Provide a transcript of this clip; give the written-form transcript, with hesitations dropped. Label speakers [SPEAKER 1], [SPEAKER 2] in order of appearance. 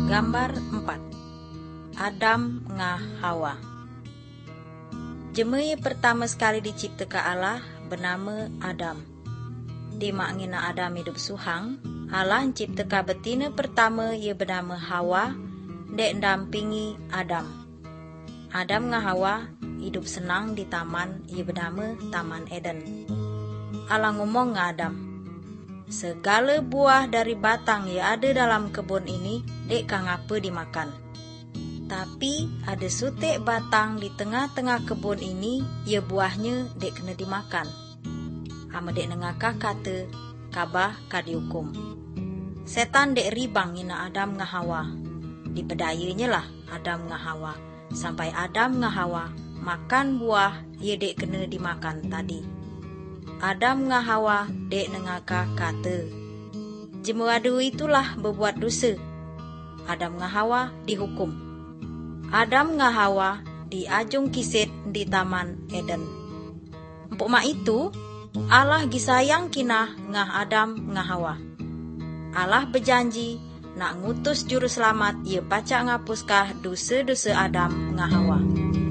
[SPEAKER 1] Gambar 4. Adam ngah Hawa. Jemui pertama sekali diciptakan Allah bernama Adam. Di makngina Adam hidup suhang, Allah menciptakan betina pertama ia bernama Hawa, dek dampingi Adam. Adam ngah Hawa hidup senang di taman ia bernama Taman Eden. Allah ngomong ngah Adam, segala buah dari batang yang ada dalam kebun ini dek kang apa dimakan. Tapi ada sutik batang di tengah-tengah kebun ini, ia buahnya dek kena dimakan. Ama dek nengakah kata, kabah kadihukum. Setan dek ribang ina Adam ngah Hawa. Dipedayanya lah Adam ngah Hawa. Sampai Adam ngah Hawa makan buah ia dek kena dimakan tadi. Adam ngah Hawa dek nengakah kata, jemuadu itulah berbuat dosa. Adam ngah Hawa dihukum. Adam ngah Hawa di ajung kisit di Taman Eden. Empuk mak itu, Allah gisayang kinah ngah Adam ngah Hawa. Allah berjanji nak ngutus juru selamat ia pacak ngapuskah dosa-dosa Adam ngah Hawa.